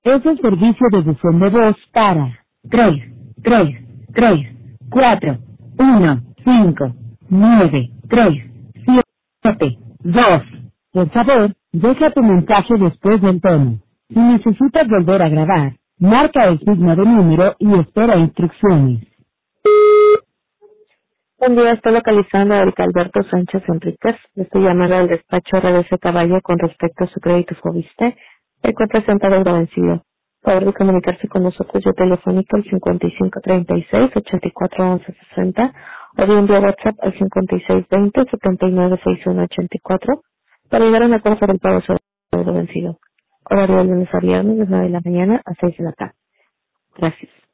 Es el servicio de buzón de voz para 3, 4, 1, 5, 9, 3, 7, 2. Por favor, deja tu mensaje después del tono. Si necesitas volver a grabar, marca el signo de número y espera instrucciones. Buen día, estoy localizando a Erika Alberto Sánchez Enríquez. Le estoy llamando al despacho RBC Caballo con respecto a su crédito Fobiste. Se encuentra sentado en vencido. Por favor de comunicarse con nosotros vía telefónico al 5536-841160 o bien vía WhatsApp al 5620-796184 para llegar a una cosa del pago sobre el vencido. Horario de lunes a viernes de 9 de la mañana a 6 de la tarde. Gracias.